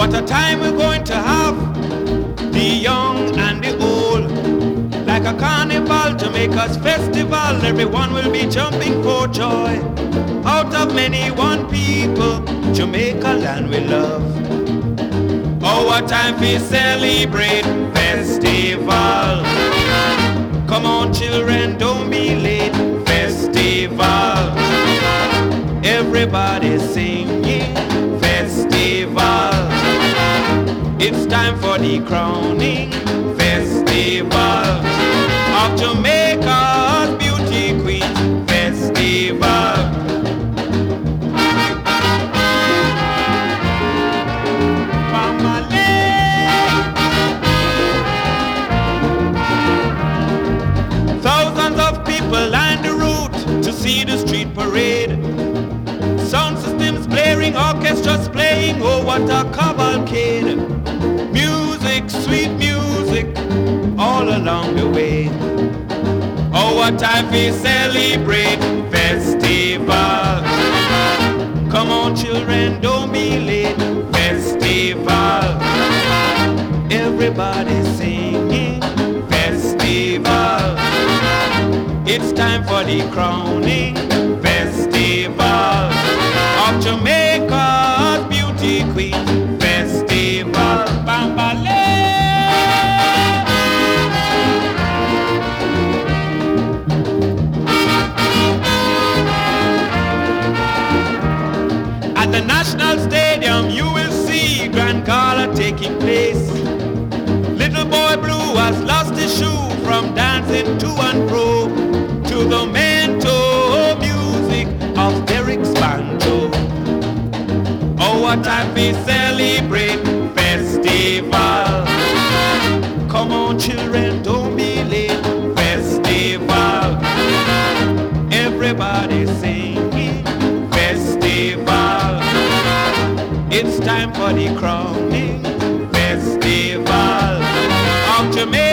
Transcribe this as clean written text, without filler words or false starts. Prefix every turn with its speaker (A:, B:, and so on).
A: What a time we're going to have, the young and the old. Like a carnival, Jamaica's festival, everyone will be jumping for joy. Out of many one people, Jamaica land we love. Oh, what time we celebrate festival. Come on children, don't be late, festival. Everybody singing, festival. It's time for the crowning, festival of Jamaica's beauty queen, festival. Thousands of people line the route to see the street parade. Sound systems blaring, orchestras playing, oh what a cavalcade. Music, sweet music, all along the way. Oh what time we celebrate festival. Come on children, don't be late, festival. Everybody singing, festival. It's time for the crowning, festival of Jamaica's beauty queen, festival. Bambale. At the National Stadium you will see Grand Gala taking place. Little boy Blue has lost his shoe from dancing to and fro to the mental music of Derek's banjo. Oh, what time we celebrate festival. Come on children, don't be late, festival. Everybody singing, festival. It's time for the crowning, festival of Jamaica.